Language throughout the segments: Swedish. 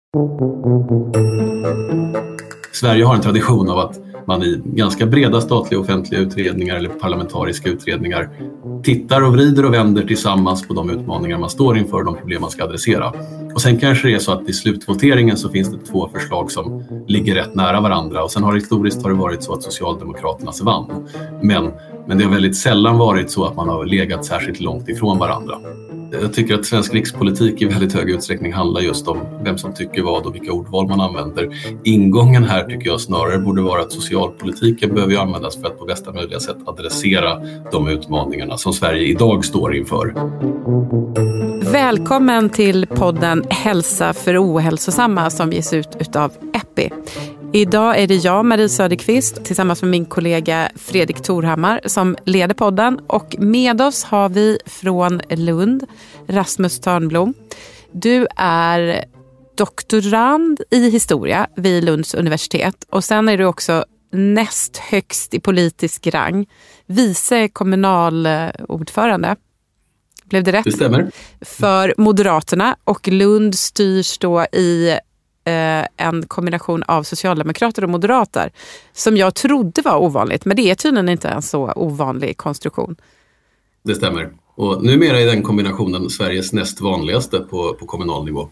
Sverige har en tradition av att man i ganska breda statliga offentliga utredningar eller parlamentariska utredningar tittar och vrider och vänder tillsammans på de utmaningar man står inför och de problem man ska adressera. Och sen kanske det är så att i slutvoteringen så finns det två förslag som ligger rätt nära varandra, och sen historiskt har det varit så att Socialdemokraternas vann. Men det har väldigt sällan varit så att man har legat särskilt långt ifrån varandra. Jag tycker att svensk rikspolitik i väldigt hög utsträckning handlar just om vem som tycker vad och vilka ordval man använder. Ingången här tycker jag snarare borde vara att socialpolitiken behöver användas för att på bästa möjliga sätt adressera de utmaningarna som Sverige idag står inför. Välkommen till podden Hälsa för ohälsosamma som ges ut utav Epi. Idag är det jag, Marie Söderqvist, tillsammans med min kollega Fredrik Thorhammar som leder podden. Och med oss har vi från Lund, Rasmus Törnblom. Du är doktorand i historia vid Lunds universitet. Och sen är du också näst högst i politisk rang, vice kommunalordförande. Blev det rätt? Det stämmer. För Moderaterna, och Lund styrs då i en kombination av socialdemokrater och moderater som jag trodde var ovanligt, men det är tydligen inte en så ovanlig konstruktion. Det stämmer. Och numera är den kombinationen Sveriges näst vanligaste på kommunal nivå.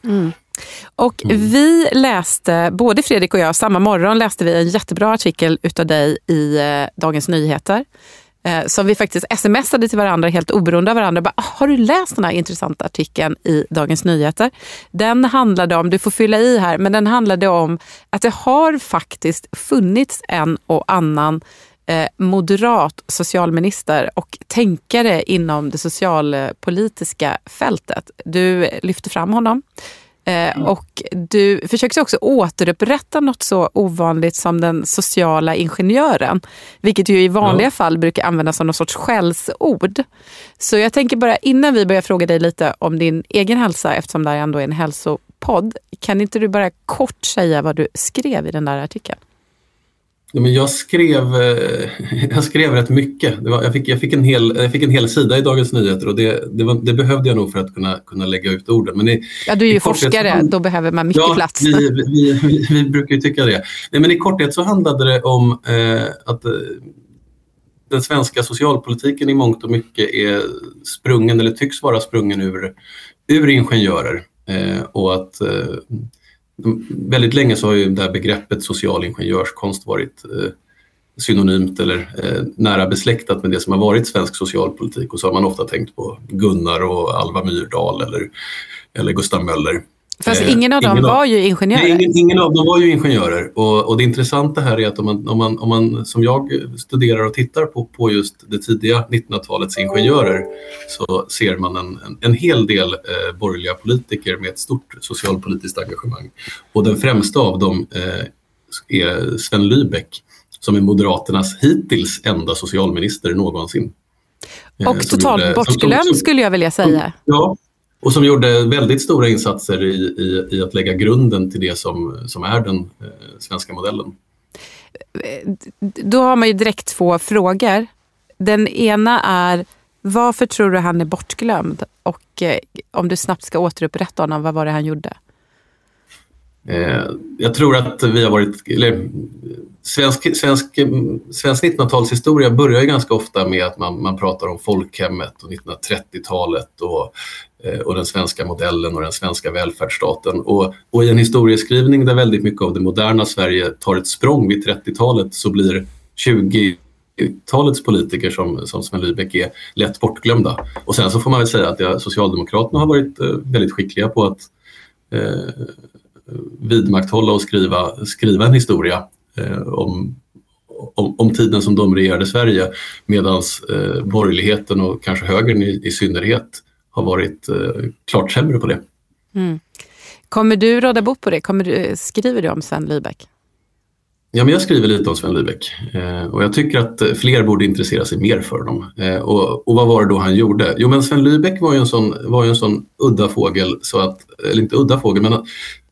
Och vi läste, både Fredrik och jag, samma morgon läste vi en jättebra artikel utav dig i Dagens Nyheter. Som vi faktiskt smsade till varandra helt oberoende av varandra. Bara, har du läst den här intressanta artikeln i Dagens Nyheter? Den handlade om, du får fylla i här, men den handlade om att det har faktiskt funnits en och annan moderat socialminister och tänkare inom det socialpolitiska fältet. Du lyfter fram honom. Och du försöker också återupprätta något så ovanligt som den sociala ingenjören, vilket ju i vanliga fall brukar användas som någon sorts skällsord. Så jag tänker bara, innan vi börjar fråga dig lite om din egen hälsa, eftersom det ändå är en hälsopodd, kan inte du bara kort säga vad du skrev i den där artikeln? Ja, men jag skrev rätt mycket. Jag fick en hel sida i Dagens Nyheter, och det behövde jag nog för att kunna lägga ut orden. Men du är ju forskare, då behöver man mycket plats. Vi brukar ju tycka det. Nej, men i korthet så handlade det om att den svenska socialpolitiken i mångt och mycket är sprungen, eller tycks vara sprungen ur ingenjörer. Och att väldigt länge så har ju det här begreppet social ingenjörskonst varit synonymt eller nära besläktat med det som har varit svensk socialpolitik, och så har man ofta tänkt på Gunnar och Alva Myrdal eller Gustav Möller. Fast ingen av dem var ju ingenjörer. Nej, ingen av dem var ju ingenjörer, och det intressanta här är att om man som jag studerar och tittar på just det tidiga 1900-talets ingenjörer, så ser man en hel del borgerliga politiker med ett stort socialpolitiskt engagemang. Och den främsta av dem är Sven Lybeck, som är Moderaternas hittills enda socialminister någonsin. Och totalt bortglömd skulle jag vilja säga. Ja. Och som gjorde väldigt stora insatser i att lägga grunden till det som är den svenska modellen. Då har man ju direkt två frågor. Den ena är, varför tror du han är bortglömd? Och om du snabbt ska återupprätta honom, vad var det han gjorde? Jag tror att vi har varit... Svensk 1900-talshistoria börjar ju ganska ofta med att man pratar om folkhemmet och 1930-talet och den svenska modellen och den svenska välfärdsstaten. Och i en historieskrivning där väldigt mycket av det moderna Sverige tar ett språng vid 30-talet, så blir 20-talets politiker som Sven Lybeck är lätt bortglömda. Och sen så får man väl säga att Socialdemokraterna har varit väldigt skickliga på att vidmakthålla och skriva en historia om tiden som de regerade Sverige, medan borgerligheten och kanske högern i synnerhet har varit klart sämre på det. Kommer du råda bot på det? Skriver du om Sven Lybeck? Ja, men jag skriver lite om Sven Lybeck, och jag tycker att fler borde intressera sig mer för dem. Och vad var det då han gjorde? Jo, men Sven Lybeck var ju en sån udda fågel, så att, eller inte udda fågel, men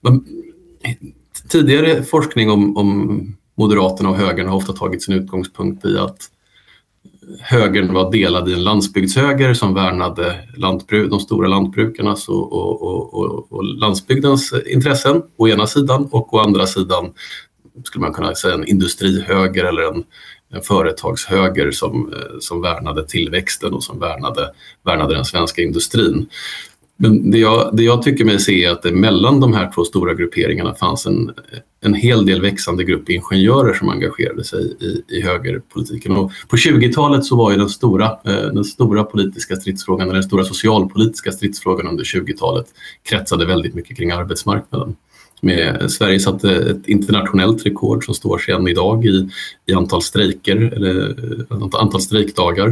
tidigare forskning om Moderaterna och högern har ofta tagit sin utgångspunkt i att högern var delad i en landsbygdshöger som värnade de stora lantbrukarnas och landsbygdens intressen å ena sidan, och å andra sidan skulle man kunna säga en industrihöger eller en företagshöger som värnade tillväxten och som värnade den svenska industrin. Men det jag tycker mig se är att det mellan de här två stora grupperingarna fanns en hel del växande grupp ingenjörer som engagerade sig i högerpolitiken. Och på 20-talet så var ju den stora politiska stridsfrågan, eller den stora socialpolitiska stridsfrågan under 20-talet kretsade väldigt mycket kring arbetsmarknaden. Sverige satte ett internationellt rekord som står sig än idag i antal strejker eller antal strejkdagar.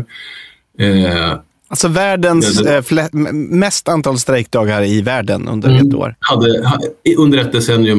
Alltså världens mest antal strejkdagar i världen under ett år. Under ett decennium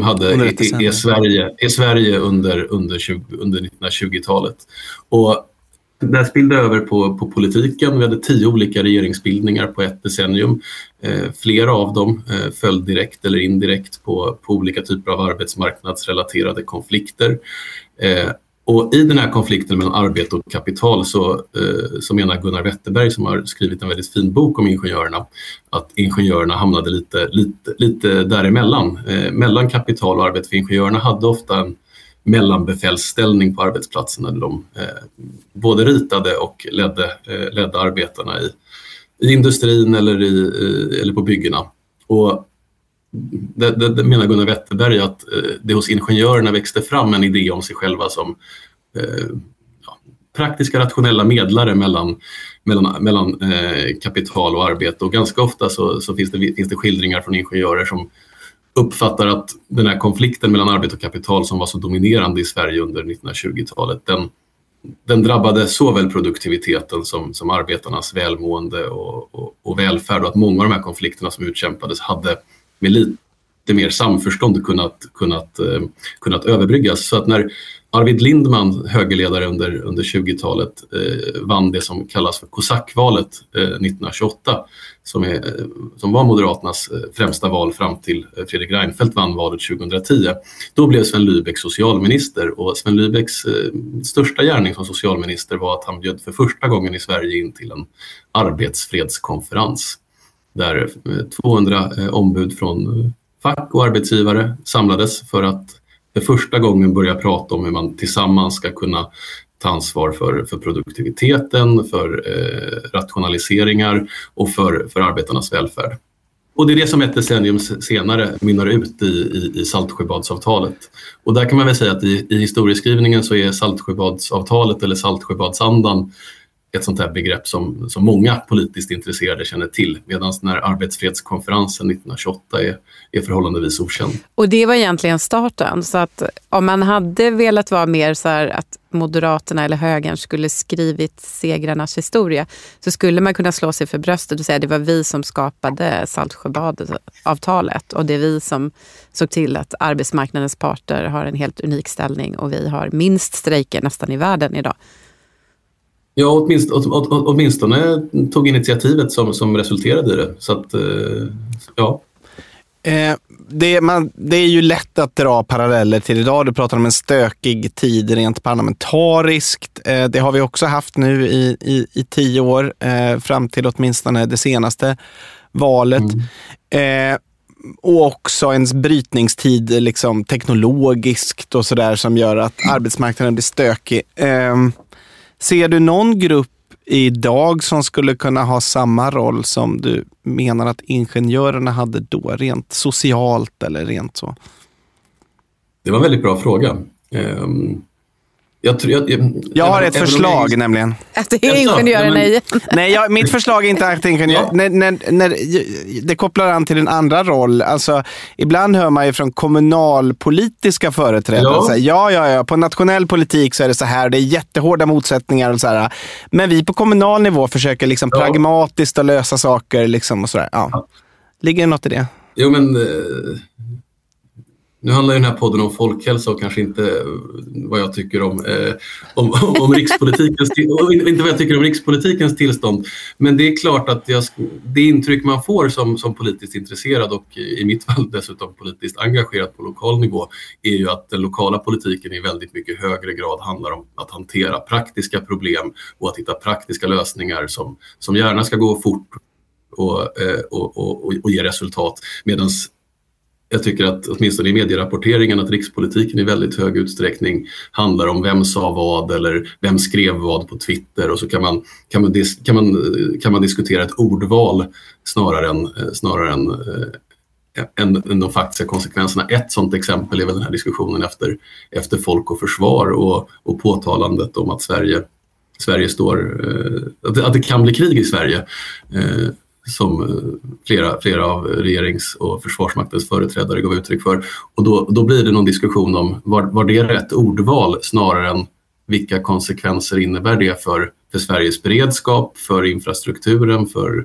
är Sverige under 1920-talet. Och det spillde över på politiken. Vi hade 10 olika regeringsbildningar på ett decennium. Flera av dem föll direkt eller indirekt på olika typer av arbetsmarknadsrelaterade konflikter. Och i den här konflikten mellan arbete och kapital så menar Gunnar Wetterberg, som har skrivit en väldigt fin bok om ingenjörerna, att ingenjörerna hamnade lite däremellan. Mellan kapital och arbete, för ingenjörerna hade ofta en mellanbefälsställning på arbetsplatsen där de både ritade och ledde arbetarna i industrin eller på byggena. Och det menar Gunnar Wetterberg att det hos ingenjörerna växte fram en idé om sig själva som praktiska rationella medlare mellan kapital och arbete. Och ganska ofta så finns det skildringar från ingenjörer som uppfattar att den här konflikten mellan arbete och kapital som var så dominerande i Sverige under 1920-talet, den drabbade såväl produktiviteten som arbetarnas välmående och välfärd, och att många av de här konflikterna som utkämpades hade med lite mer samförstånd kunnat överbryggas. Så att när Arvid Lindman, högerledare under 20-talet, vann det som kallas för kosackvalet 1928, som var Moderaternas främsta val fram till Fredrik Reinfeldt vann valet 2010, då blev Sven Lybeck socialminister. Och Sven Lybecks största gärning som socialminister var att han bjöd för första gången i Sverige in till en arbetsfredskonferens där 200 ombud från fack och arbetsgivare samlades för att för första gången börja prata om hur man tillsammans ska kunna ta ansvar för produktiviteten, för rationaliseringar och för arbetarnas välfärd. Och det är det som ett decennium senare mynnar ut i Saltsjöbadsavtalet. Och där kan man väl säga att i historieskrivningen så är Saltsjöbadsavtalet eller Saltsjöbadsandan ett sånt här begrepp som många politiskt intresserade känner till, medan den här arbetsfredskonferensen 1928 är förhållandevis okänd. Och det var egentligen starten, så att om man hade velat vara mer så här att Moderaterna eller högern skulle skrivit segrarnas historia, så skulle man kunna slå sig för bröstet och säga att det var vi som skapade Saltsjöbadsavtalet och det är vi som såg till att arbetsmarknadens parter har en helt unik ställning och vi har minst strejker nästan i världen idag. Ja, åtminstone tog initiativet som resulterade i det. Så att, ja. Det är ju lätt att dra paralleller till idag. Du pratar om en stökig tid rent parlamentariskt. Det har vi också haft nu i 10 år, fram till åtminstone det senaste valet. Och också en brytningstid liksom teknologiskt och sådär som gör att arbetsmarknaden blir stökig. Ser du någon grupp idag som skulle kunna ha samma roll som du menar att ingenjörerna hade då, rent socialt eller rent så? Det var en väldigt bra fråga. Jag har ett förslag nämligen. Att det är ingenjörerna i. Nej, mitt förslag är inte att ingenjör. När det kopplar an till en andra roll. Alltså, ibland hör man ju från kommunalpolitiska företrädare. Ja, på nationell politik så är det så här. Det är jättehårda motsättningar och så här. Men vi på kommunal nivå försöker liksom pragmatiskt att lösa saker liksom och så där. Ja. Ligger det något i det? Jo, men Nu handlar den här podden om folkhälsa och kanske inte vad jag tycker om rikspolitikens inte vad jag tycker om rikspolitikens tillstånd. Men det är klart att det intryck man får som politiskt intresserad och i mitt fall dessutom politiskt engagerad på lokal nivå är ju att den lokala politiken i väldigt mycket högre grad handlar om att hantera praktiska problem och att hitta praktiska lösningar som gärna ska gå fort och ge resultat. Medan jag tycker att åtminstone i medierapporteringen att rikspolitiken i väldigt hög utsträckning handlar om vem sa vad eller vem skrev vad på Twitter, och så kan man diskutera ett ordval snarare än de faktiska konsekvenserna. Ett sådant exempel är väl den här diskussionen efter Folk och Försvar och påtalandet om att Sverige står, att det kan bli krig i Sverige, som flera av regerings- och försvarsmaktens företrädare gav uttryck för. Och då blir det någon diskussion om var det rätt ordval snarare än vilka konsekvenser innebär det för Sveriges beredskap, för infrastrukturen, för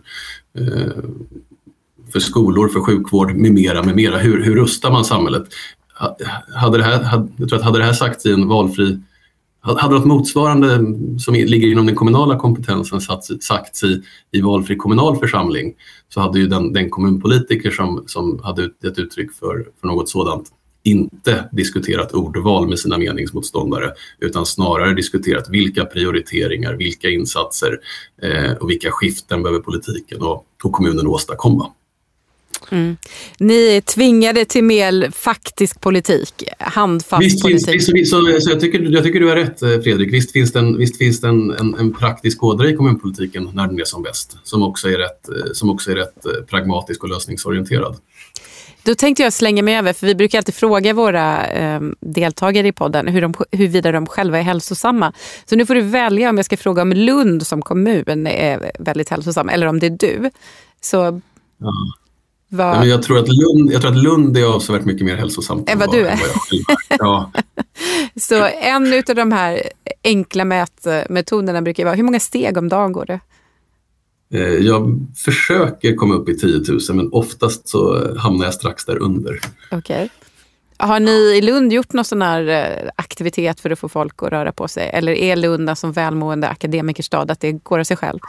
skolor, för sjukvård med mera. Hur rustar man samhället? Hade det här sagts i en valfri, hade något motsvarande som ligger inom den kommunala kompetensen sagts i valfri kommunal församling, så hade ju den kommunpolitiker som hade gett uttryck för något sådant inte diskuterat ordval med sina meningsmotståndare, utan snarare diskuterat vilka prioriteringar, vilka insatser och vilka skiften behöver politiken och kommunen åstadkomma. Mm. Ni är tvingade till mer faktisk politik, handfast politik. Så jag tycker du har rätt, Fredrik. Visst finns det en praktisk ådra i kommunpolitiken när den är som bäst, som också är rätt pragmatisk och lösningsorienterad. Då tänkte jag slänga mig över, för vi brukar alltid fråga våra deltagare i podden huruvida de själva är hälsosamma. Så nu får du välja om jag ska fråga om Lund som kommun är väldigt hälsosam, eller om det är du. Så... Ja. Ja, men jag tror att Lund är avsevärt mycket mer hälsosamt än vad du är. Ja. Så en av de här enkla mätmetoderna brukar vara, hur många steg om dagen går det? Jag försöker komma upp i 10 000, men oftast så hamnar jag strax där under. Okej. Har ni i Lund gjort någon sån här aktivitet för att få folk att röra på sig? Eller är Lund som välmående akademikerstad att det går av sig själv?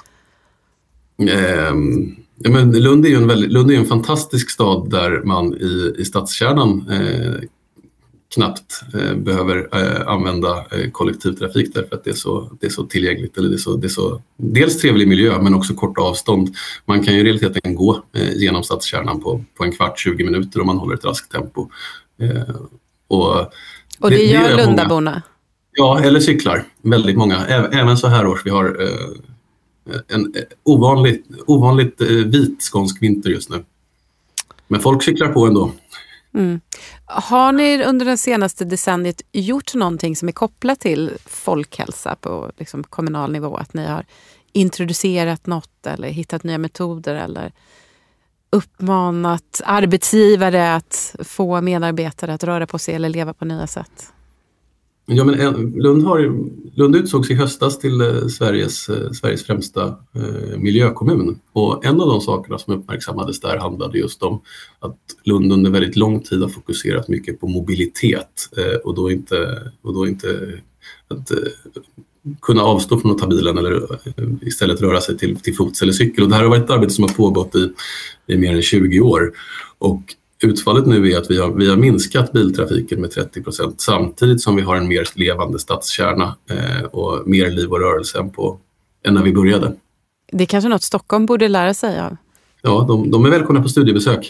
Ja, men Lund är ju en fantastisk stad där man i stadskärnan knappt behöver använda kollektivtrafik, därför att det är så tillgängligt, eller det är så dels trevlig miljö men också korta avstånd. Man kan ju i realiteten gå genom stadskärnan på en kvart, 20 minuter om man håller ett raskt tempo. Och det gör Lundaborna? Ja, eller cyklar. Väldigt många. Även så här års. Vi har en ovanligt vit skånsk vinter just nu. Men folk cyklar på ändå. Mm. Har ni under det senaste decenniet gjort någonting som är kopplat till folkhälsa på liksom kommunal nivå? Att ni har introducerat något eller hittat nya metoder eller uppmanat arbetsgivare att få medarbetare att röra på sig eller leva på nya sätt? Ja, men Lund utsågs i höstas till Sveriges främsta miljökommun. Och en av de sakerna som uppmärksammades där handlade just om att Lund under väldigt lång tid har fokuserat mycket på mobilitet och då inte att kunna avstå från att ta bilen eller istället röra sig till fots eller cykel. Och det här har varit ett arbete som har pågått i mer än 20 år. Och utfallet nu är att vi har minskat biltrafiken med 30% samtidigt som vi har en mer levande stadskärna och mer liv och rörelse än när vi började. Det är kanske något Stockholm borde lära sig av. Ja, de är välkomna på studiebesök.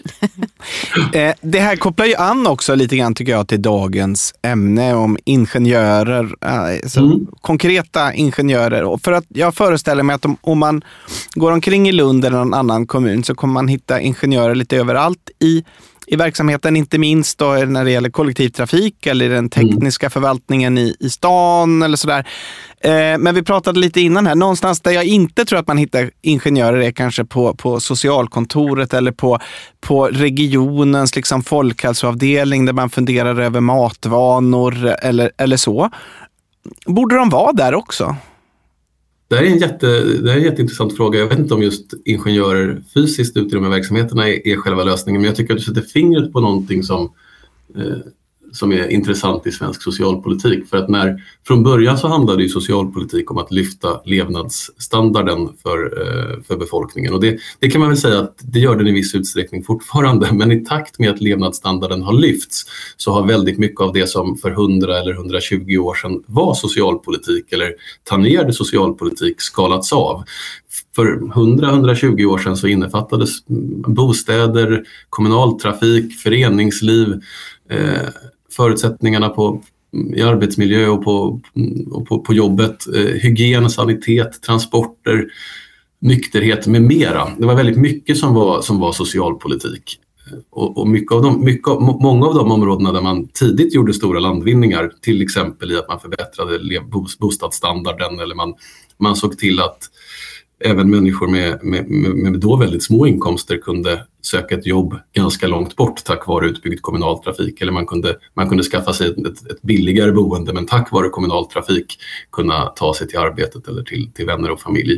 Det här kopplar ju an också lite grann tycker jag till dagens ämne om ingenjörer, konkreta ingenjörer. Och för att jag föreställer mig att om man går omkring i Lund eller någon annan kommun så kommer man hitta ingenjörer lite överallt i verksamheten, inte minst då när det gäller kollektivtrafik eller den tekniska förvaltningen i stan eller sådär. Men vi pratade lite innan här, någonstans där jag inte tror att man hittar ingenjörer är kanske på socialkontoret eller på regionens liksom folkhälsoavdelning där man funderar över matvanor eller så. Borde de vara där också? Det här är en jätteintressant fråga. Jag vet inte om just ingenjörer fysiskt ute i de här verksamheterna är själva lösningen, men jag tycker att du sätter fingret på någonting som är intressant i svensk socialpolitik. För att från början så handlade ju socialpolitik om att lyfta levnadsstandarden för befolkningen. Och det kan man väl säga att det gör den i viss utsträckning fortfarande. Men i takt med att levnadsstandarden har lyfts så har väldigt mycket av det som för 100 eller 120 år sedan var socialpolitik eller tangerade socialpolitik skalats av. För 100-120 år sedan så innefattades bostäder, kommunaltrafik, föreningsliv, förutsättningarna i arbetsmiljö och på jobbet, hygien, sanitet, transporter, nykterhet med mera. Det var väldigt mycket som var socialpolitik. Och många av de områdena där man tidigt gjorde stora landvinningar, till exempel i att man förbättrade bostadsstandarden eller man såg till att även människor med då väldigt små inkomster kunde söka ett jobb ganska långt bort tack vare utbyggd kommunaltrafik. Eller man kunde skaffa sig ett billigare boende men tack vare kommunaltrafik kunna ta sig till arbetet eller till vänner och familj.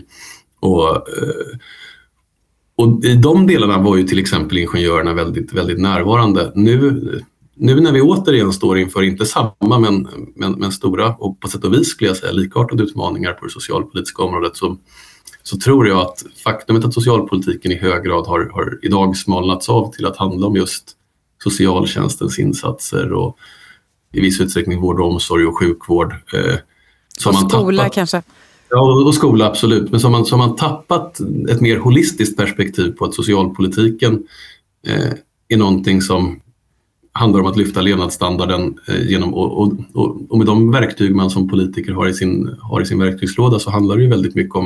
Och i de delarna var ju till exempel ingenjörerna väldigt, väldigt närvarande. Nu när vi återigen står inför inte samma men stora och på sätt och vis skulle jag säga likartade utmaningar på det socialpolitiska området så tror jag att faktumet att socialpolitiken i hög grad har idag smalnats av till att handla om just socialtjänstens insatser och i viss utsträckning vård och omsorg och sjukvård. Och skola kanske? Ja, och skola absolut. Men som man tappat ett mer holistiskt perspektiv på att socialpolitiken är någonting som handlar om att lyfta levnadsstandarden genom och med de verktyg man som politiker har i sin verktygslåda så handlar det ju väldigt mycket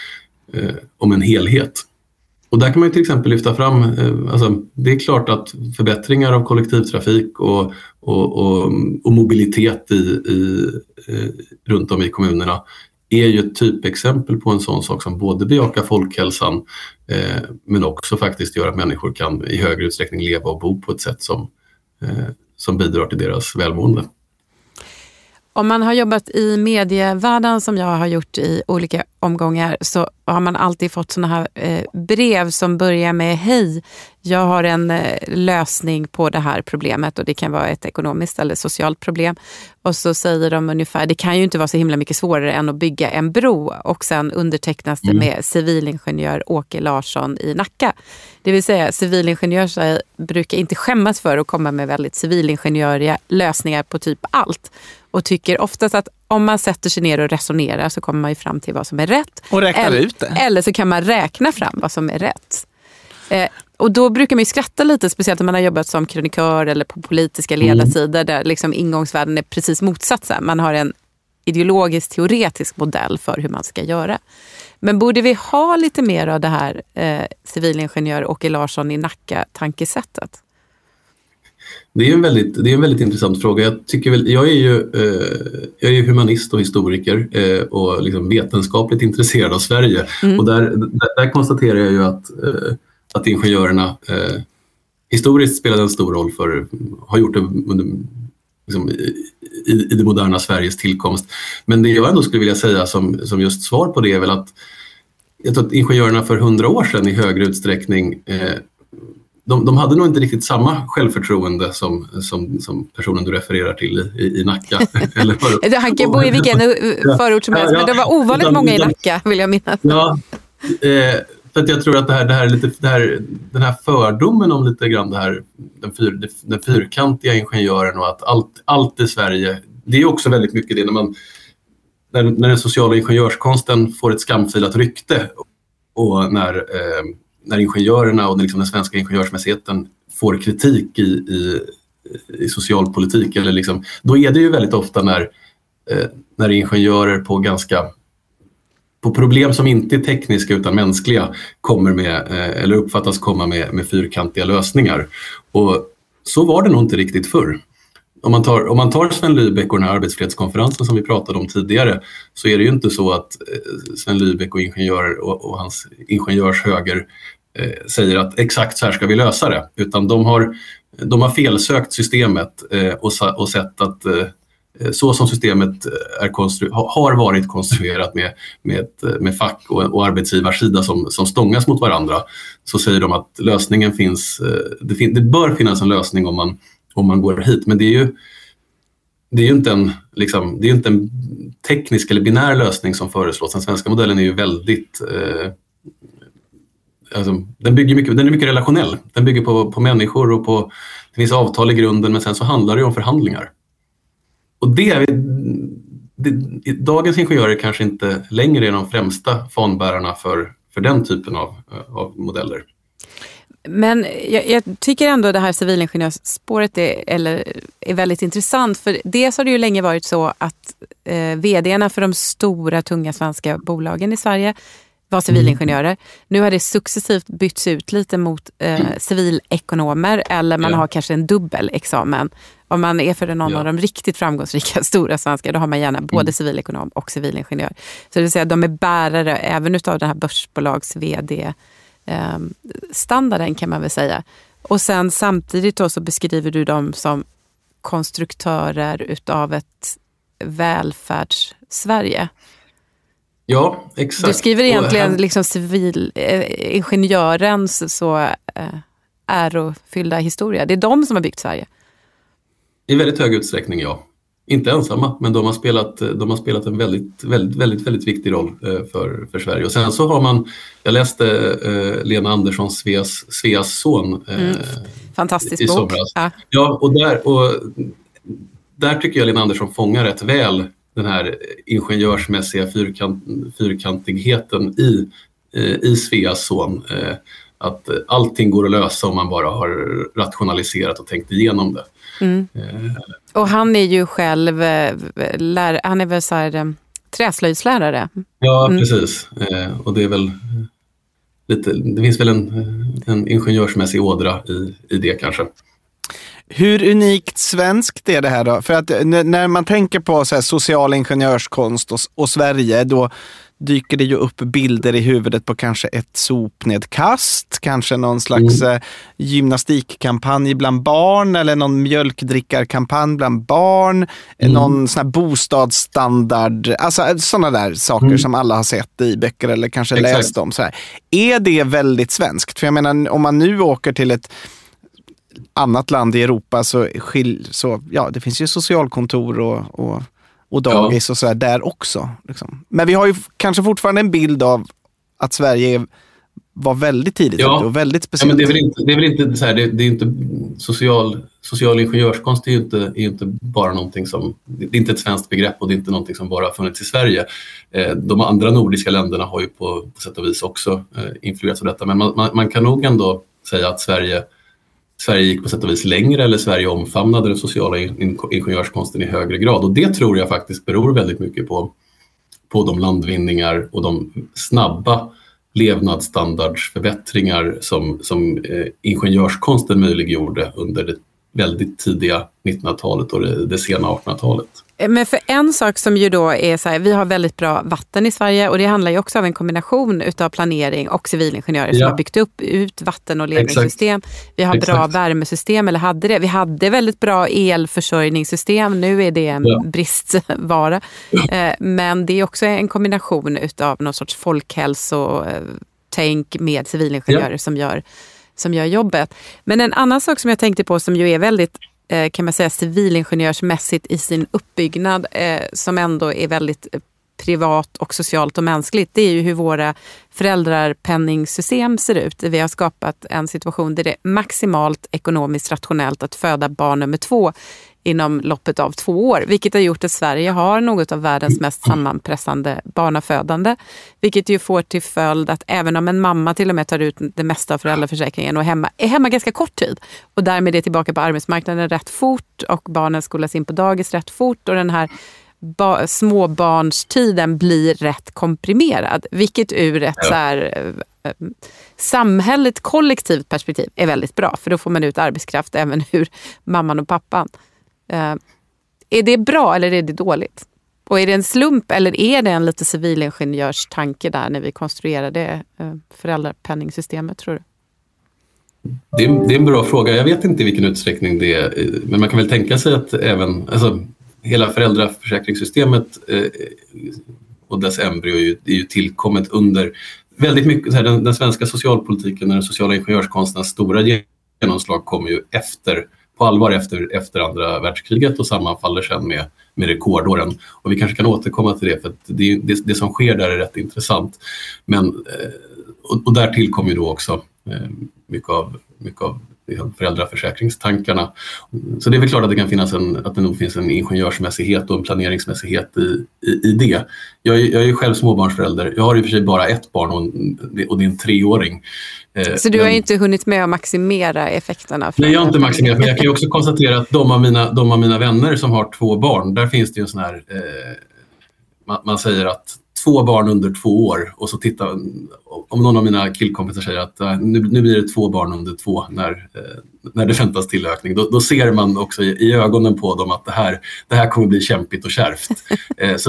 om en helhet. Och där kan man ju till exempel lyfta fram, alltså det är klart att förbättringar av kollektivtrafik och mobilitet runt om i kommunerna är ju ett typexempel på en sån sak som både bejakar folkhälsan men också faktiskt gör att människor kan i högre utsträckning leva och bo på ett sätt som bidrar till deras välmående. Om man har jobbat i medievärlden som jag har gjort i olika omgångar så har man alltid fått såna här brev som börjar med hej, jag har en lösning på det här problemet och det kan vara ett ekonomiskt eller socialt problem. Och så säger de ungefär, det kan ju inte vara så himla mycket svårare än att bygga en bro och sen undertecknas det med civilingenjör Åke Larsson i Nacka. Det vill säga civilingenjörer brukar inte skämmas för att komma med väldigt civilingenjöriga lösningar på typ allt. Och tycker oftast att om man sätter sig ner och resonerar så kommer man ju fram till vad som är rätt. Och räknar ut det. Eller så kan man räkna fram vad som är rätt. Och då brukar man ju skratta lite, speciellt om man har jobbat som krönikör eller på politiska ledarsidor där liksom ingångsvärden är precis motsatsen. Man har en ideologisk, teoretisk modell för hur man ska göra. Men borde vi ha lite mer av det här civilingenjör Åke Larsson i Nacka tankesättet? Det är en väldigt intressant fråga. Jag är ju humanist och historiker och liksom vetenskapligt intresserad av Sverige. Och där konstaterar jag ju att ingenjörerna historiskt spelade en stor roll har gjort det under, liksom, i det moderna Sveriges tillkomst. Men det jag ändå skulle vilja säga som just svar på det är väl att jag tror att ingenjörerna för 100 år sedan i högre utsträckning de hade nog inte riktigt samma självförtroende som personen du refererar till i Nacka. Han kan bo i vilken förort som helst, men det var ovanligt många i Nacka, vill jag minnas. Ja, för att jag tror att den här fördomen om lite grann den fyrkantiga ingenjören och att allt i Sverige, det är också väldigt mycket det när den sociala ingenjörskonsten får ett skamfilat rykte och när ingenjörerna och liksom den svenska ingenjörsmässigheten får kritik i socialpolitik eller liksom, då är det ju väldigt ofta när ingenjörer på problem som inte är tekniska utan mänskliga kommer med eller uppfattas komma med fyrkantiga lösningar. Och så var det nog inte riktigt förr. Om man tar Sven Lybeck och den här arbetsfredskonferensen som vi pratade om tidigare, så är det ju inte så att Sven Lybeck och ingenjörer och hans ingenjörshöger säger att exakt så här ska vi lösa det, utan de har felsökt systemet och sett att så som systemet har varit konstruerat med fack och arbetsgivarsida som stångas mot varandra, så säger de att lösningen finns, det bör finnas en lösning om man går hit. Men det är ju inte en teknisk eller binär lösning som föreslås. Den svenska modellen är ju väldigt... den är mycket relationell. Den bygger på människor och det finns avtal i grunden, men sen så handlar det om förhandlingar. Och dagens ingenjörer kanske inte längre är de främsta fanbärarna för den typen av modeller. Men jag tycker ändå det här civilingenjörsspåret är väldigt intressant. För dels har det ju länge varit så att vd:arna för de stora, tunga svenska bolagen i Sverige var civilingenjörer. Nu har det successivt bytts ut lite mot civilekonomer, eller man har kanske en dubbelexamen. Om man är för någon av de riktigt framgångsrika stora svenska, då har man gärna både civilekonom och civilingenjör. Så det vill säga de är bärare även utav den här börsbolags vd standarden, kan man väl säga. Och sen samtidigt då så beskriver du dem som konstruktörer utav ett välfärds-Sverige. Ja, exakt. Du skriver egentligen liksom civilingenjörens så ärofyllda historia. Det är de som har byggt Sverige. I väldigt hög utsträckning, ja. Inte ensamma, men de har spelat en väldigt, väldigt, väldigt, väldigt viktig roll för Sverige. Och sen så har jag läste Lena Andersson, Sveas son. Fantastisk i bok. Ja, och där tycker jag Lena Andersson fångar rätt väl den här ingenjörsmässiga fyrkantigheten i Sveas son. Att allting går att lösa om man bara har rationaliserat och tänkt igenom det. Och han är ju själv han är väl så här, träslöjdslärare. Ja, precis. Och det är väl det finns väl en ingenjörsmässig ådra i det kanske. Hur unikt svenskt är det här då? För att när man tänker på så här social ingenjörskonst och Sverige, då dyker det ju upp bilder i huvudet på kanske ett sopnedkast, kanske någon slags gymnastikkampanj bland barn, eller någon mjölkdrickarkampanj bland barn, någon sån här bostadsstandard, alltså sådana där saker som alla har sett i böcker eller kanske läst om. Så här. Är det väldigt svenskt? För jag menar, om man nu åker till ett annat land i Europa så det finns ju socialkontor och dagis och så där också. Liksom. Men vi har ju kanske fortfarande en bild av att Sverige var väldigt tidigt och väldigt speciellt. Ja, men det är väl inte så här, det är inte social ingenjörskonst är ju inte bara någonting som, det är inte ett svenskt begrepp och det är inte någonting som bara har funnits i Sverige. De andra nordiska länderna har ju på sätt och vis också influerats av detta, men man kan nog ändå säga att Sverige gick på sätt och vis längre, eller Sverige omfamnade den sociala ingenjörskonsten i högre grad. Och det tror jag faktiskt beror väldigt mycket på de landvinningar och de snabba levnadsstandardsförbättringar som ingenjörskonsten möjliggjorde under det väldigt tidiga 1900-talet och det sena 1800-talet. Men för en sak som ju då är så här, vi har väldigt bra vatten i Sverige, och det handlar ju också om en kombination utav planering och civilingenjörer som har byggt ut vatten- och ledningssystem. Vi har bra värmesystem, eller hade det. Vi hade väldigt bra elförsörjningssystem, nu är det en bristvara. Men det är också en kombination utav någon sorts folkhälsotänk med civilingenjörer som gör jobbet. Men en annan sak som jag tänkte på, som ju är väldigt kan man säga civilingenjörsmässigt i sin uppbyggnad, som ändå är väldigt privat och socialt och mänskligt, det är ju hur våra föräldrapenningssystem ser ut. Vi har skapat en situation där det är maximalt ekonomiskt rationellt att föda barn nummer 2 inom loppet av 2 år, vilket har gjort att Sverige har något av världens mest sammanpressande barnafödande, vilket ju får till följd att även om en mamma till och med tar ut det mesta av föräldraförsäkringen och är hemma ganska kort tid och därmed är tillbaka på arbetsmarknaden rätt fort och barnen skolas in på dagis rätt fort, och den här småbarnstiden blir rätt komprimerad, vilket ur ett så här samhället kollektivt perspektiv är väldigt bra, för då får man ut arbetskraft även ur mamman och pappan. Är det bra eller är det dåligt? Och är det en slump eller är det en lite civilingenjörstanke där när vi konstruerade föräldrapenningssystemet, tror du? Det är en bra fråga. Jag vet inte i vilken utsträckning det är, men man kan väl tänka sig att även hela föräldraförsäkringssystemet och dess embryo är ju tillkommet under väldigt mycket så här, den svenska socialpolitiken och den sociala ingenjörskonstens stora genomslag kommer ju efter på allvar efter andra världskriget och sammanfaller sen med rekordåren. Och vi kanske kan återkomma till det, för att det som sker där är rätt intressant. Men, och där tillkommer ju då också mycket av föräldraförsäkringstankarna. Så det är väl klart att det kan finnas att det nog finns en ingenjörsmässighet och en planeringsmässighet i det. Jag är ju själv småbarnsförälder. Jag har i och för sig bara ett barn och det är en 3-åring. Så du har inte hunnit med att maximera effekterna? Nej, jag har inte maximerat, men jag kan ju också konstatera att de av mina vänner som har 2 barn, där finns det ju en sån här, man säger att 2 barn under 2 år, och så om någon av mina killkompisar säger att nu blir det 2 barn under 2 när det väntas tillökning, då ser man också i ögonen på dem att det här kommer bli kämpigt och kärvt. Så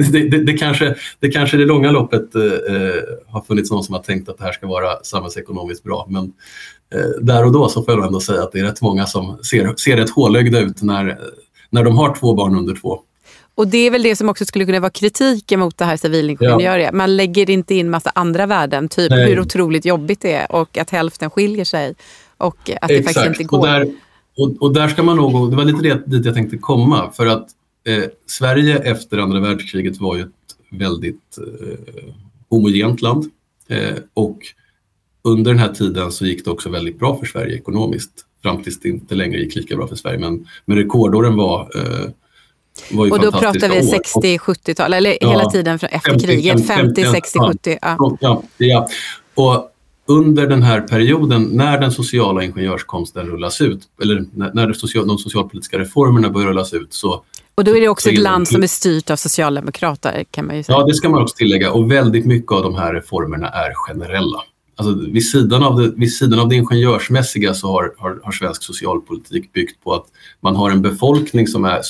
det kanske det långa loppet har funnits någon som har tänkt att det här ska vara samhällsekonomiskt bra, men där och då så får jag ändå säga att det är rätt många som ser rätt hålögda ut när de har 2 barn under 2. Och det är väl det som också skulle kunna vara kritiken mot det här civilingenjöriga. Man lägger inte in massa andra värden, typ hur otroligt jobbigt det är och att hälften skiljer sig och att det faktiskt inte går. Och där ska man nog, det var lite dit jag tänkte komma, för att Sverige efter andra världskriget var ju ett väldigt homogent land, och under den här tiden så gick det också väldigt bra för Sverige ekonomiskt, fram tills det inte längre gick lika bra för Sverige, men rekordåren var och då pratar vi 60-70-tal, eller hela tiden från efter kriget, 50, 60, 70. Ja. Och under den här perioden, när den sociala ingenjörskonsten rullas ut, eller när de socialpolitiska reformerna börjar rullas ut, så... Och då är det också ett land som är styrt av socialdemokrater, kan man ju säga. Ja, det ska man också tillägga. Och väldigt mycket av de här reformerna är generella. Alltså, vid sidan av det ingenjörsmässiga så har svensk socialpolitik byggt på att man har en befolkning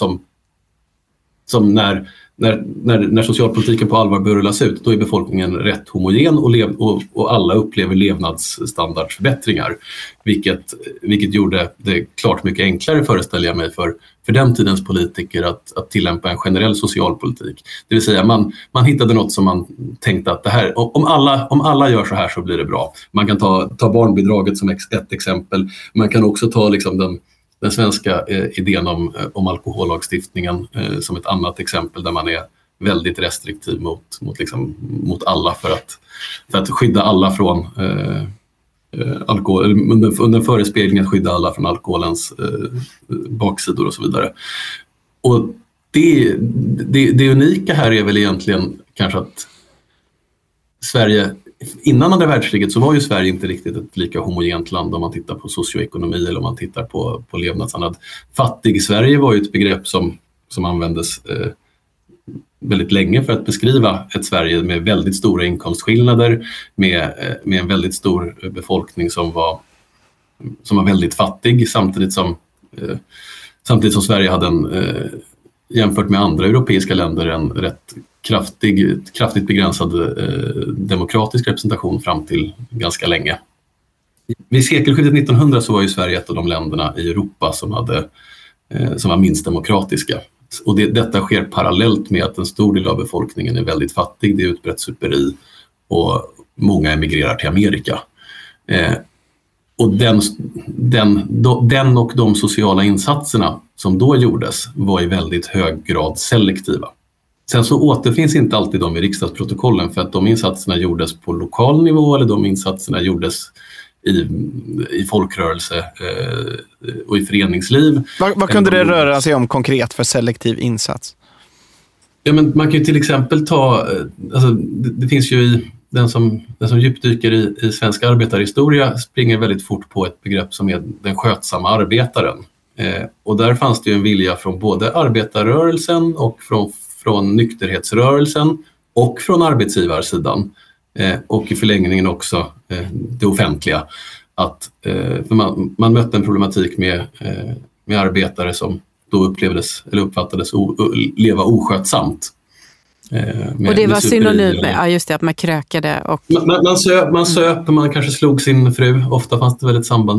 som när socialpolitiken på allvar börjar rullas ut, då är befolkningen rätt homogen och alla upplever levnadsstandardförbättringar, vilket gjorde det klart mycket enklare, föreställer jag mig, för den tidens politiker att tillämpa en generell socialpolitik. Det vill säga man hittade något som man tänkte att det här, om alla gör så här så blir det bra. Man kan ta barnbidraget som ett exempel. Man kan också ta liksom den svenska idén om alkohollagstiftningen som ett annat exempel, där man är väldigt restriktiv mot alla för att skydda alla från alkohol, under förespeglingen att skydda alla från alkoholens baksidor och så vidare. Och det unika här är väl egentligen kanske att Sverige, innan andra världskriget så var ju Sverige inte riktigt ett lika homogent land om man tittar på socioekonomi eller om man tittar på levnadsstandard. Fattig Sverige var ju ett begrepp som användes väldigt länge för att beskriva ett Sverige med väldigt stora inkomstskillnader, med en väldigt stor befolkning som var väldigt fattig, samtidigt som Sverige hade jämfört med andra europeiska länder en rätt kraftigt begränsad demokratisk representation fram till ganska länge. Vid sekelskiftet 1900 så var ju Sverige ett av de länderna i Europa som var minst demokratiska. Och detta sker parallellt med att en stor del av befolkningen är väldigt fattig, det är utbrett superi och många emigrerar till Amerika. Och den och de sociala insatserna som då gjordes var i väldigt hög grad selektiva. Sen så återfinns inte alltid de i riksdagsprotokollen, för att de insatserna gjordes på lokal nivå eller de insatserna gjordes i folkrörelse och i föreningsliv. Vad kunde det röra sig om konkret för selektiv insats? Ja, men man kan ju till exempel det finns ju den som djupdyker i svensk arbetarhistoria springer väldigt fort på ett begrepp som är den skötsamma arbetaren. Och där fanns det ju en vilja från både arbetarrörelsen och från nykterhetsrörelsen och från arbetsgivarsidan och i förlängningen också det offentliga. För man mötte en problematik med arbetare som då uppfattades leva oskötsamt. Och det var synonymt med just det, att man krökade. Och... Man söp, man kanske slog sin fru. Ofta fanns det väl ett samband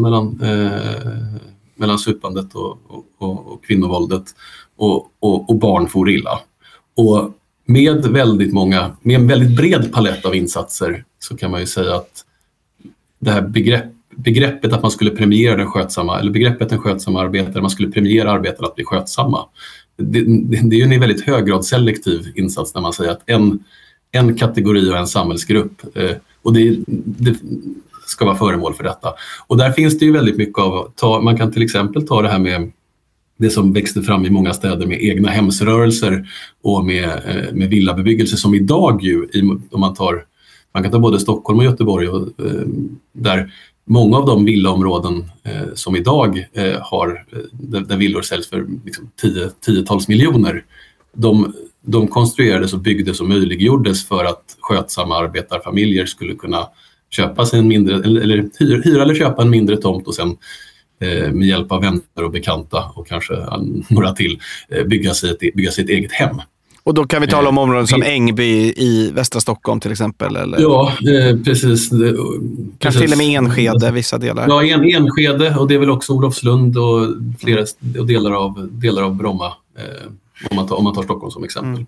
mellan supandet och kvinnovåldet och barn for illa. Och med en väldigt bred palett av insatser så kan man ju säga att det här begreppet att man skulle premiera den skötsamma, eller begreppet den skötsamma arbetare, man skulle premiera arbetare att bli skötsamma. Det är ju en väldigt hög grad selektiv insats när man säger att en kategori och en samhällsgrupp och det ska vara föremål för detta. Och där finns det ju väldigt mycket man kan till exempel ta det här med det som växte fram i många städer med egna hemsrörelser och med villabebyggelse som idag ju, man kan ta både Stockholm och Göteborg och där många av de villaområden som idag där villor säljs för liksom tiotals miljoner, de konstruerades och byggdes och möjliggjordes för att skötsamma arbetarfamiljer skulle kunna köpa sig en mindre, eller hyra eller köpa en mindre tomt och sen med hjälp av vänner och bekanta och kanske några till bygga sig ett eget hem. Och då kan vi tala om områden som Ängby i västra Stockholm till exempel? Eller? Ja, precis. Kanske till och med Enskede, vissa delar. Ja, Enskede, och det är väl också Olofslund och flera och delar av Bromma, om man tar Stockholm som exempel.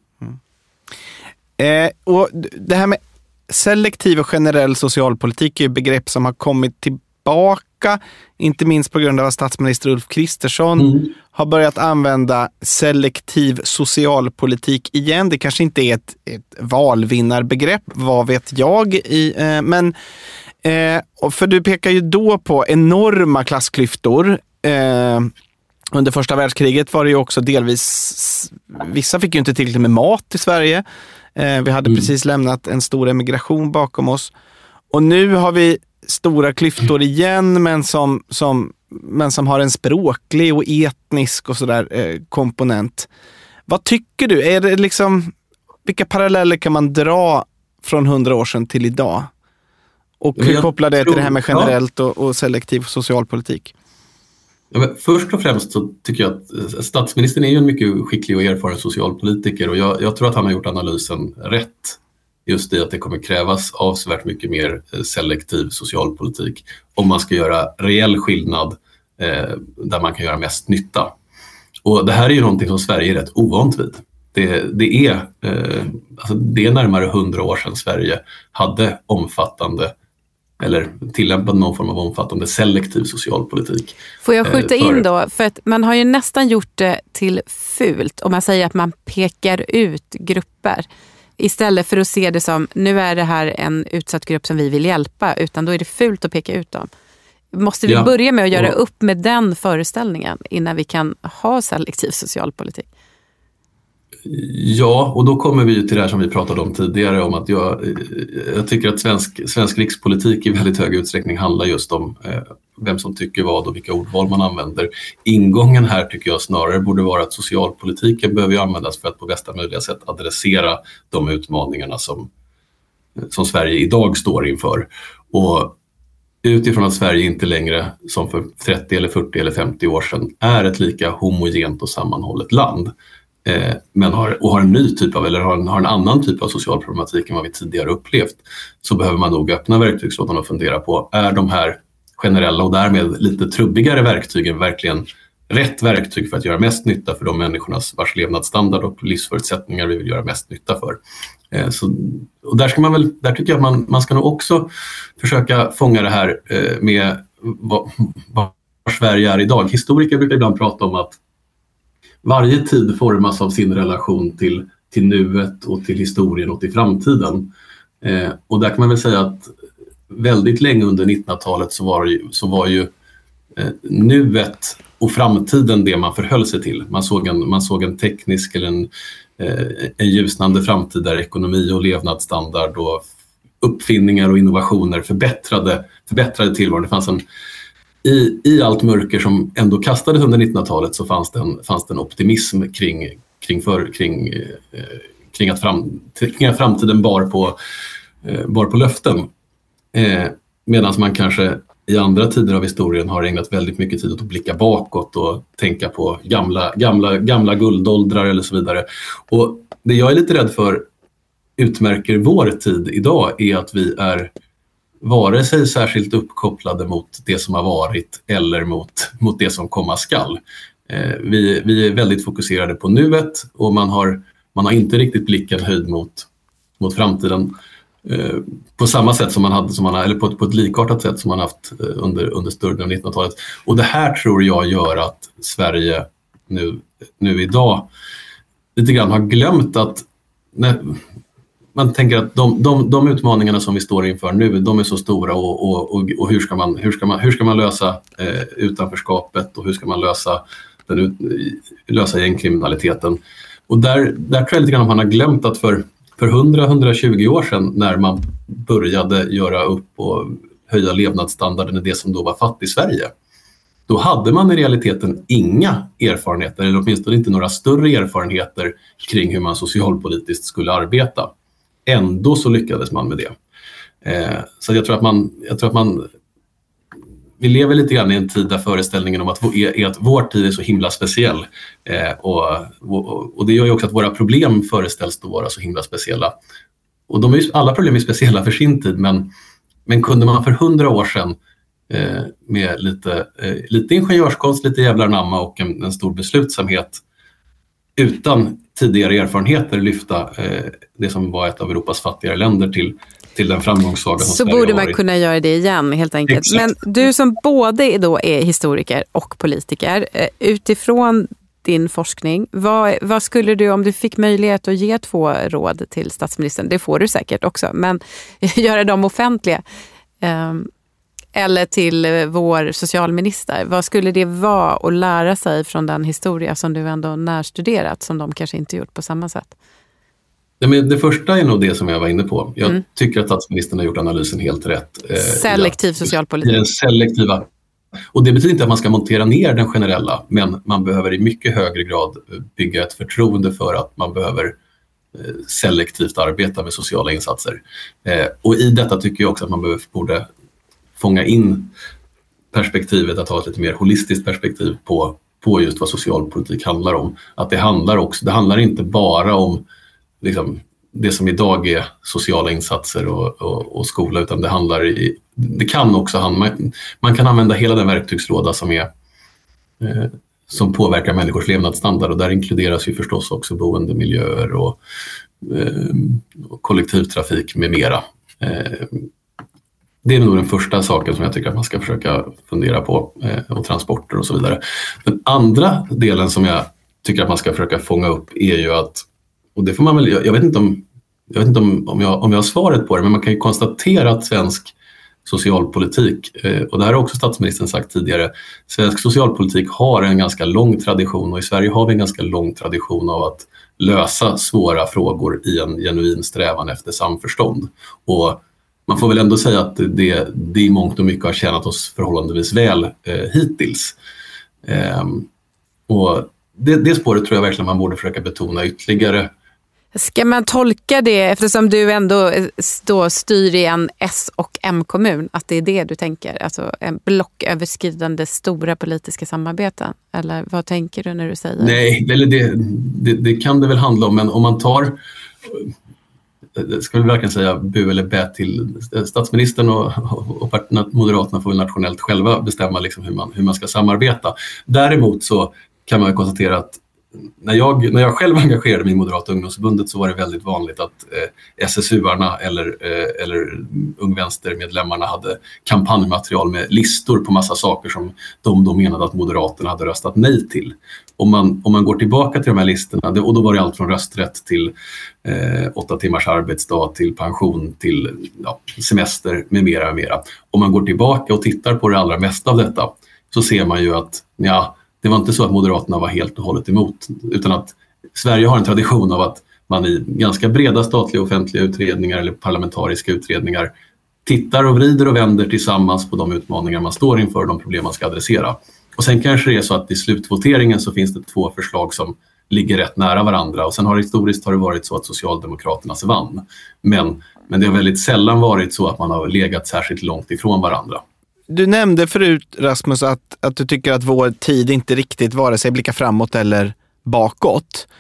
Och det här med selektiv och generell socialpolitik är ju begrepp som har kommit tillbaka, inte minst på grund av att statsminister Ulf Kristersson har börjat använda selektiv socialpolitik igen. Det kanske inte är ett valvinnarbegrepp, vad vet jag. Men för du pekar ju då på enorma klassklyftor. Under första världskriget var det ju också delvis, vissa fick ju inte tillräckligt med mat i Sverige. Vi hade precis lämnat en stor emigration bakom oss. Och nu har vi stora klyftor igen, men som har en språklig och etnisk och sådär komponent. Vad tycker du? Är det liksom, vilka paralleller kan man dra från 100 år sedan till idag? Och hur kopplar det till det här med generellt och selektiv socialpolitik? Ja, men först och främst så tycker jag att statsministern är ju en mycket skicklig och erfaren socialpolitiker, och jag tror att han har gjort analysen rätt just i att det kommer krävas avsevärt mycket mer selektiv socialpolitik om man ska göra reell skillnad där man kan göra mest nytta. Och det här är ju någonting som Sverige är rätt ovant vid. Det är närmare 100 år sedan Sverige hade eller tillämpade någon form av omfattande selektiv socialpolitik. Får jag skjuta in då? För att man har ju nästan gjort det till fult om man säger att man pekar ut grupper. Istället för att se det som, nu är det här en utsatt grupp som vi vill hjälpa, utan då är det fult att peka ut dem. Måste vi börja med att göra upp med den föreställningen innan vi kan ha selektiv socialpolitik? Ja, och då kommer vi till det här som vi pratade om tidigare, om att jag tycker att svensk rikspolitik i väldigt hög utsträckning handlar just om vem som tycker vad och vilka ordval man använder. Ingången här tycker jag snarare borde vara att socialpolitiken behöver användas för att på bästa möjliga sätt adressera de utmaningarna som Sverige idag står inför. Och utifrån att Sverige inte längre som för 30 eller 40 eller 50 år sedan är ett lika homogent och sammanhållet land, men har en ny typ av, eller har en annan typ av social problematik än vad vi tidigare upplevt, så behöver man nog öppna verktygslådan och fundera på, är de här generella och därmed lite trubbigare verktygen verkligen rätt verktyg för att göra mest nytta för de människornas vars levnadsstandard och livsförutsättningar vi vill göra mest nytta för. Och där tycker jag att man ska nog också försöka fånga det här med vad Sverige är idag. Historiker brukar ibland prata om att varje tid formas av sin relation till nuet och till historien och till framtiden. Och där kan man väl säga att väldigt länge under 1900-talet så var ju nuet och framtiden det man förhöll sig till. Man såg en teknisk eller en ljusnande framtid där ekonomi och levnadsstandard och uppfinningar och innovationer förbättrade tillvaron. Det fanns i allt mörker som ändå kastades under 1900-talet, så fanns det en optimism kring att framtiden bar på löften. Medan man kanske i andra tider av historien har ägnat väldigt mycket tid åt att blicka bakåt och tänka på gamla guldåldrar eller så vidare. Och det jag är lite rädd för utmärker vår tid idag är att vi är vare sig särskilt uppkopplade mot det som har varit eller mot det som komma skall. Vi är väldigt fokuserade på nuet, och man har inte riktigt blicken höjd mot framtiden. på samma sätt som man hade, eller på ett likartat sätt som man haft under större delen av 1900-talet. Och det här tror jag gör att Sverige nu idag lite grann har glömt att man tänker att de utmaningarna som vi står inför nu, de är så stora och hur ska man lösa utanförskapet och hur ska man lösa gängkriminaliteten. Och där tror jag lite grann att man har glömt att för 100-120 år sedan när man började göra upp och höja levnadsstandarden i det som då var fattig Sverige, då hade man i realiteten inga erfarenheter, eller åtminstone inte några större erfarenheter kring hur man socialpolitiskt skulle arbeta. Ändå så lyckades man med det. Så jag tror att man vi lever lite grann i en tid där föreställningen om att vår tid är så himla speciell. Och det gör ju också att våra problem föreställs då vara så himla speciella. Och alla problem är speciella för sin tid, men kunde man för 100 år sedan med lite ingenjörskonst, lite jävlar namma och en stor beslutsamhet utan tidigare erfarenheter lyfta det som var ett av Europas fattigare länder till den framgångssaga som Sverige borde man kunna göra det igen helt enkelt. Exakt. Men du som både då är historiker och politiker, utifrån din forskning, vad skulle du, om du fick möjlighet att ge 2 råd till statsministern, det får du säkert också, men göra dem offentliga, eller till vår socialminister, vad skulle det vara att lära sig från den historia som du ändå närstuderat, som de kanske inte gjort på samma sätt? Det första är nog det som jag var inne på. Jag tycker att statsministern har gjort analysen helt rätt. Selektiv socialpolitik. I den selektiva. Och det betyder inte att man ska montera ner den generella, men man behöver i mycket högre grad bygga ett förtroende för att man behöver selektivt arbeta med sociala insatser. Och i detta tycker jag också att man borde fånga in perspektivet att ha ett lite mer holistiskt perspektiv på just vad socialpolitik handlar om. Att det handlar inte bara om liksom, det som idag är sociala insatser och skola, utan det kan också man kan använda hela den verktygslåda som påverkar människors levnadsstandard, och där inkluderas ju förstås också boendemiljöer och kollektivtrafik med mera. Det är nog den första saken som jag tycker att man ska försöka fundera på, och transporter och så vidare. Den andra delen som jag tycker att man ska försöka fånga upp är ju att, och det får man väl, jag vet inte om jag har svaret på det, men man kan ju konstatera att svensk socialpolitik, och det här har också statsministern sagt tidigare, svensk socialpolitik har en ganska lång tradition, och i Sverige har vi en ganska lång tradition av att lösa svåra frågor i en genuin strävan efter samförstånd. Och man får väl ändå säga att det i mångt och mycket har tjänat oss förhållandevis väl hittills. Och det spåret tror jag verkligen man borde försöka betona ytterligare. Ska man tolka det, eftersom du ändå då styr i en S- och M-kommun, att det är det du tänker? Alltså en blocköverskridande stora politiska samarbeten? Eller vad tänker du när du säger? Nej, eller det kan det väl handla om, men om man tar... Ska vi verkligen säga bu eller bä till statsministern och Moderaterna får nationellt själva bestämma liksom hur man ska samarbeta. Däremot så kan man konstatera att när jag själv engagerade mig i Moderata ungdomsförbundet så var det väldigt vanligt att SSU-arna eller Ung Vänster-medlemmarna hade kampanjmaterial med listor på massa saker som de då menade att Moderaterna hade röstat nej till. Om man går tillbaka till de här listorna, och då var det allt från rösträtt till 8 timmars arbetsdag, till pension, till semester med mera. Om man går tillbaka och tittar på det allra mesta av detta så ser man ju att det var inte så att Moderaterna var helt och hållet emot, utan att Sverige har en tradition av att man i ganska breda statliga offentliga utredningar eller parlamentariska utredningar tittar och vrider och vänder tillsammans på de utmaningar man står inför och de problem man ska adressera. Och sen kanske det är så att i slutvoteringen så finns det 2 förslag som ligger rätt nära varandra, och sen historiskt har det varit så att Socialdemokraternas vann. Men det har väldigt sällan varit så att man har legat särskilt långt ifrån varandra. Du nämnde förut, Rasmus, att du tycker att vår tid inte riktigt vare sig blickar framåt eller bakåt.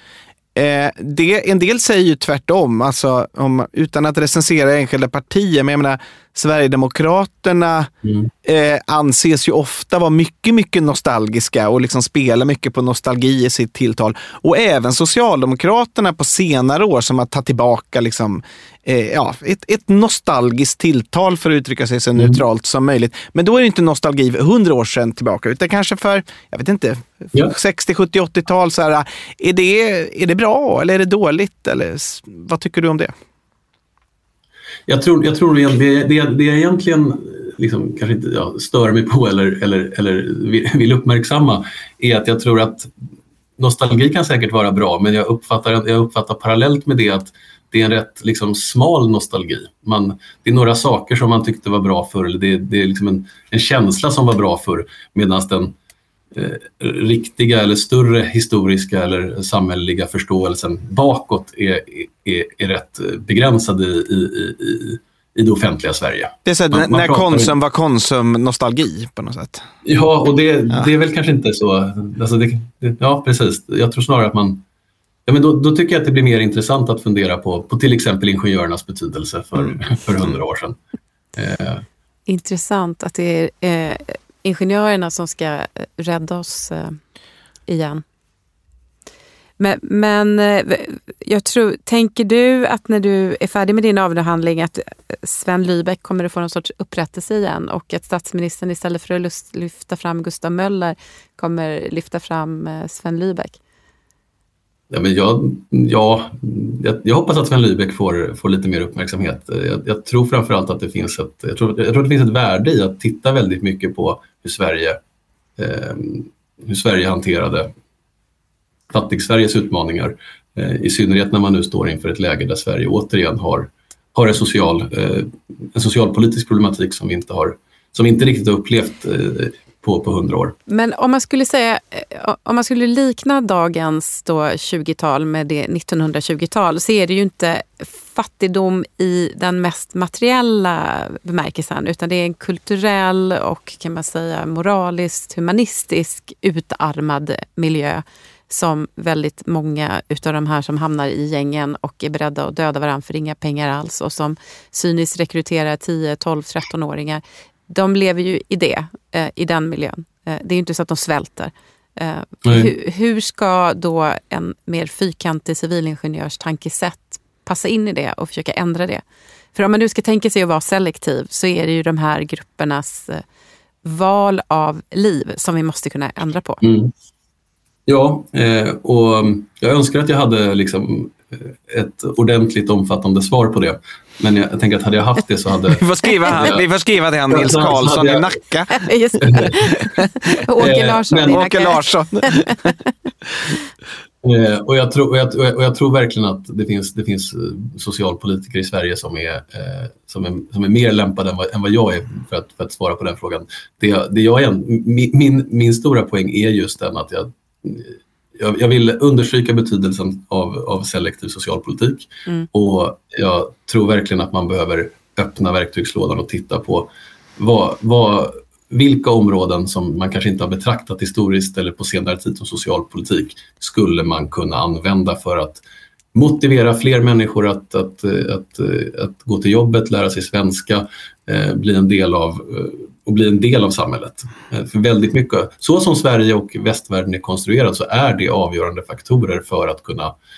En del säger ju tvärtom, alltså utan att recensera enskilda partier, men jag menar, Sverigedemokraterna anses ju ofta vara mycket, mycket nostalgiska och liksom spela mycket på nostalgi i sitt tilltal. Och även Socialdemokraterna på senare år som har tagit tillbaka liksom, ett nostalgiskt tilltal för att uttrycka sig så neutralt som möjligt. Men då är det inte nostalgi 100 år sedan tillbaka, utan kanske för, jag vet inte, 60, 70, 80-tal. Så här, är det bra eller är det dåligt? Eller vad tycker du om det? Jag tror det jag egentligen liksom, kanske inte stör mig på eller vill uppmärksamma är att jag tror att nostalgi kan säkert vara bra, men jag uppfattar parallellt med det att det är en rätt liksom smal nostalgi. Det är några saker som man tyckte var bra förr, eller det är liksom en känsla som var bra förr, medan den riktiga eller större historiska eller samhälleliga förståelsen bakåt är rätt begränsad i det offentliga Sverige. Det är så att när Konsum var Konsum-nostalgi på något sätt. Ja, och det är väl kanske inte så. Alltså ja, precis. Jag tror snarare att men då tycker jag att det blir mer intressant att fundera på till exempel ingenjörernas betydelse för 100 år sedan. Intressant att det är ingenjörerna som ska rädda oss igen. Men jag tror, tänker du att när du är färdig med din avhandling att Sven Lybeck kommer att få någon sorts upprättelse igen och att statsministern istället för att lyfta fram Gustav Möller kommer lyfta fram Sven Lybeck? Ja, men jag hoppas att Sven Lybeck får lite mer uppmärksamhet. Jag tror framförallt att det finns jag tror att det finns ett värde i att titta väldigt mycket på hur Sverige hanterade Fattig-Sveriges utmaningar. I synnerhet när man nu står inför ett läge där Sverige återigen har en socialpolitisk problematik som inte riktigt har upplevt på 100 år. Men om man skulle likna dagens då 20-tal med det 1920-tal så är det ju inte fattigdom i den mest materiella bemärkelsen, utan det är en kulturell och, kan man säga, moraliskt, humanistisk utarmad miljö som väldigt många utav de här som hamnar i gängen och är beredda att döda varandra för inga pengar alls och som cyniskt rekryterar 10, 12, 13-åringar. De lever ju i den miljön. Det är ju inte så att de svälter. Hur ska då en mer fyrkantig civilingenjörstankesätt passa in i det och försöka ändra det? För om man nu ska tänka sig att vara selektiv så är det ju de här gruppernas val av liv som vi måste kunna ändra på. Mm. Ja, och jag önskar att jag hade liksom ett ordentligt omfattande svar på det. Men jag tänker att hade jag haft det så hade... Vi får skriva till han Nils Karlsson i Nacka. Just det. Åke Larsson i Nacka. Åke Larsson. Och jag tror verkligen att det finns socialpolitiker i Sverige som är mer lämpade än vad jag är för att svara på den frågan. Min stora poäng är just den att jag vill understryka betydelsen av selektiv socialpolitik. Och jag tror verkligen att man behöver öppna verktygslådan och titta på vilka områden som man kanske inte har betraktat historiskt eller på senare tid som socialpolitik skulle man kunna använda för att motivera fler människor att gå till jobbet, lära sig svenska, bli en del av samhället. För väldigt mycket, så som Sverige och västvärlden är konstruerad, så är det avgörande faktorer för att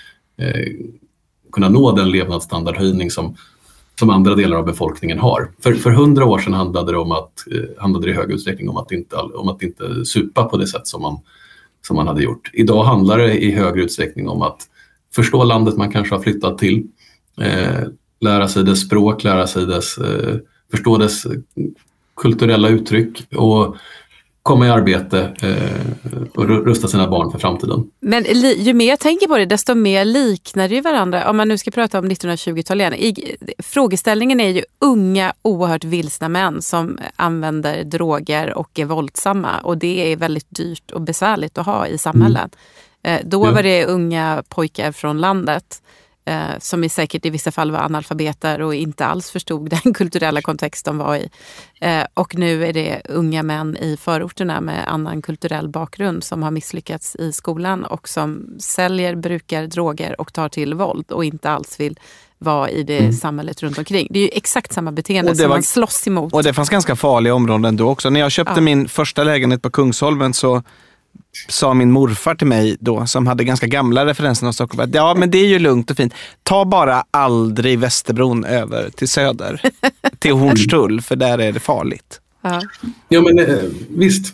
kunna nå den levnadsstandardhöjning som andra delar av befolkningen har. För 100 år sedan handlade det i hög utsträckning om att inte supa på det sätt som man hade gjort. Idag handlar det i högre utsträckning om att förstå landet man kanske har flyttat till, lära sig dess språk, förstå dess kulturella uttryck och komma i arbete och rusta sina barn för framtiden. Men ju mer jag tänker på det, desto mer liknar det ju varandra. Om man nu ska prata om 1920-talet igen. Frågeställningen är ju unga, oerhört vilsna män som använder droger och är våldsamma. Och det är väldigt dyrt och besvärligt att ha i samhällen. Då var det unga pojkar från landet som säkert i vissa fall var analfabeter och inte alls förstod den kulturella kontext de var i. Och nu är det unga män i förorterna med annan kulturell bakgrund som har misslyckats i skolan och som säljer, brukar droger och tar till våld och inte alls vill var i det samhället runt omkring. Det är ju exakt samma beteende som man slåss emot. Och det fanns ganska farliga områden då också. När jag köpte min första lägenhet på Kungsholmen så sa min morfar till mig då, som hade ganska gamla referenser av Stockholm, att ja, men det är ju lugnt och fint. Ta bara aldrig Västerbron över till söder, till Hornstull, för där är det farligt. Ja, men visst.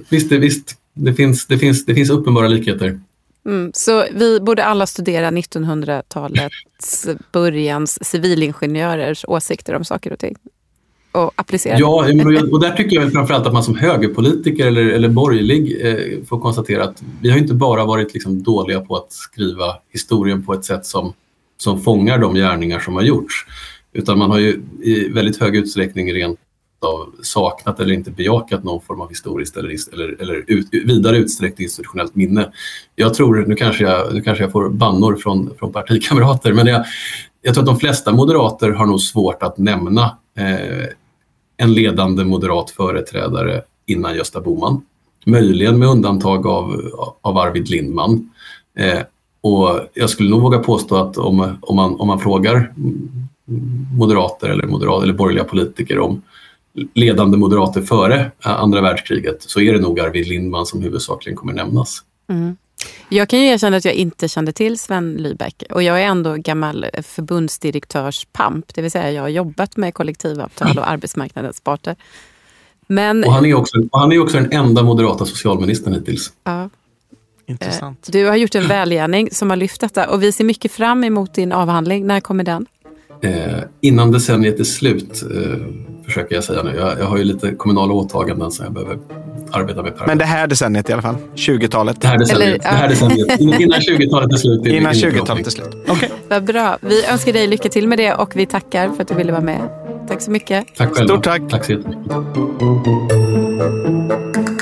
Det finns uppenbara likheter. Så vi borde alla studera 1900-talets börjans civilingenjörers åsikter om saker och ting och applicera. Ja, och där tycker jag framförallt att man som högerpolitiker eller borgerlig får konstatera att vi har inte bara varit liksom dåliga på att skriva historien på ett sätt som fångar de gärningar som har gjorts, utan man har ju i väldigt hög utsträckning rent av saknat eller inte bejakat någon form av historiskt eller vidare utsträckt institutionellt minne. Jag tror, nu kanske jag får bannor från partikamrater, men jag tror att de flesta moderater har nog svårt att nämna en ledande moderat företrädare innan Gösta Bohman. Möjligen med undantag av Arvid Lindman. Och jag skulle nog våga påstå att om man frågar moderater eller borgerliga politiker om ledande moderater före andra världskriget, så är det nog Arvid Lindman som huvudsakligen kommer nämnas. Jag kan ju erkänna att jag inte kände till Sven Lybeck, och jag är ändå gammal förbundsdirektörspamp, det vill säga jag har jobbat med kollektivavtal och arbetsmarknadens parter. Men... Och han är också den enda moderata socialministern hittills. Ja. Intressant. Du har gjort en välgärning som har lyft detta, och vi ser mycket fram emot din avhandling. När kommer den? Innan decenniet är slut, försöker jag säga nu. Jag har ju lite kommunala åtaganden som jag behöver arbeta med. Men det här decenniet i alla fall, 20-talet. Det här decenniet. Innan 20-talet är slut. Innan 20-talet är slut. Okej. Vad bra. Vi önskar dig lycka till med det, och vi tackar för att du ville vara med. Tack så mycket. Tack själva. Stort tack. Tack så jättemycket.